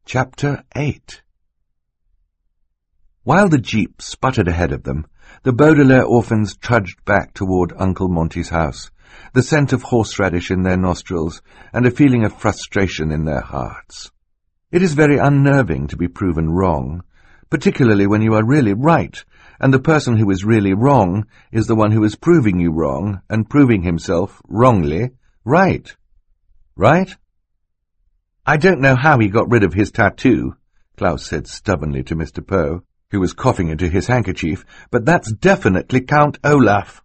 Chapter 8. While the jeep sputtered ahead of them, the Baudelaire orphans trudged back toward Uncle Monty's house, the scent of horseradish in their nostrils and a feeling of frustration in their hearts. It is very unnerving to be proven wrong, particularly when you are really right, and the person who is really wrong is the one who is proving you wrong and proving himself wrongly right. Right? "I don't know how he got rid of his tattoo," Klaus said stubbornly to Mr. Poe, who was coughing into his handkerchief, "but that's definitely Count Olaf."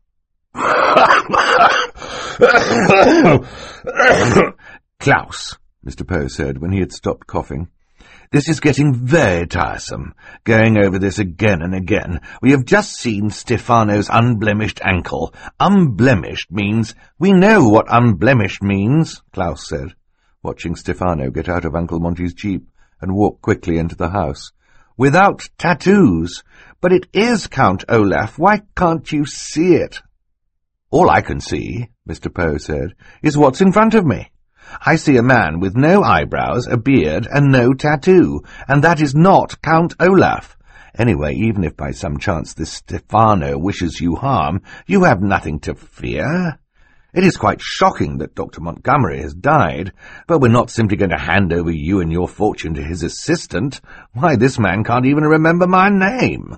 "Klaus," Mr. Poe said when he had stopped coughing, "this is getting very tiresome, going over this again and again. We have just seen Stefano's unblemished ankle. Unblemished means—" "We know what unblemished means," Klaus said, watching Stefano get out of Uncle Monty's jeep and walk quickly into the house. "Without tattoos. But it is Count Olaf. Why can't you see it?" "All I can see," Mr. Poe said, "is what's in front of me. I see a man with no eyebrows, a beard, and no tattoo, and that is not Count Olaf. Anyway, even if by some chance this Stefano wishes you harm, you have nothing to fear. It is quite shocking that Dr. Montgomery has died, but we're not simply going to hand over you and your fortune to his assistant. Why, this man can't even remember my name."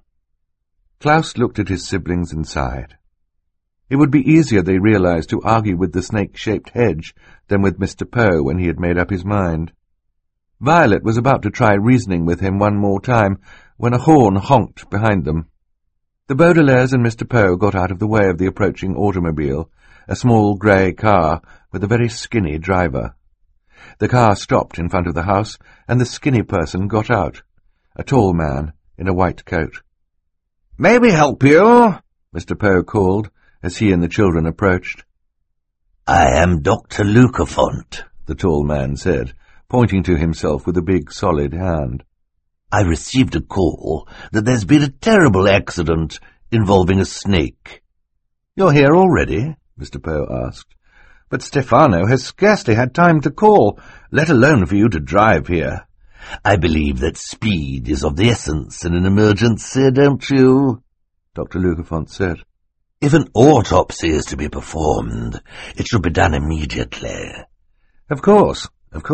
Klaus looked at his siblings and sighed. It would be easier, they realized, to argue with the snake-shaped hedge than with Mr. Poe when he had made up his mind. Violet was about to try reasoning with him one more time when a horn honked behind them. The Baudelaires and Mr. Poe got out of the way of the approaching automobile, a small grey car with a very skinny driver. The car stopped in front of the house, and the skinny person got out, a tall man in a white coat. "May we help you?" Mr. Poe called, as he and the children approached. "I am Dr. Lucafont," the tall man said, pointing to himself with a big, solid hand. "I received a call that there's been a terrible accident involving a snake." "You're here already?" Mr. Poe asked. "But Stefano has scarcely had time to call, let alone for you to drive here." "I believe that speed is of the essence in an emergency, don't you?" Dr. Lucafont said. "If an autopsy is to be performed, it should be done immediately." Of course,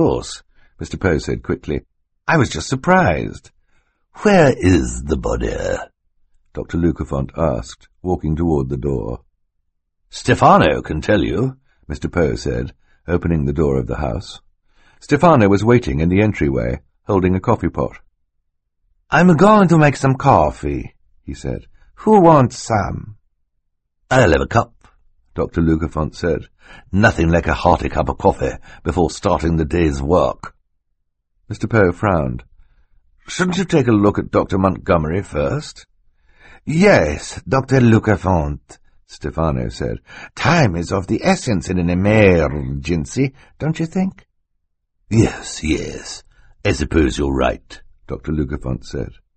Mr. Poe said quickly. "I was just surprised." "Where is the body?" Dr. Lucafont asked, walking toward the door. "Stefano can tell you," Mr. Poe said, opening the door of the house. Stefano was waiting in the entryway, holding a coffee pot. "I'm going to make some coffee," he said. "Who wants some?" "I'll have a cup," Dr. Lucafont said. "Nothing like a hearty cup of coffee before starting the day's work." Mr. Poe frowned. "Shouldn't you take a look at Dr. Montgomery first?" "Yes, Dr. Lucafont," Stefano said. "Time is of the essence in an emergency, don't you think?" Yes, I suppose you're right," Dr. Lucafont said.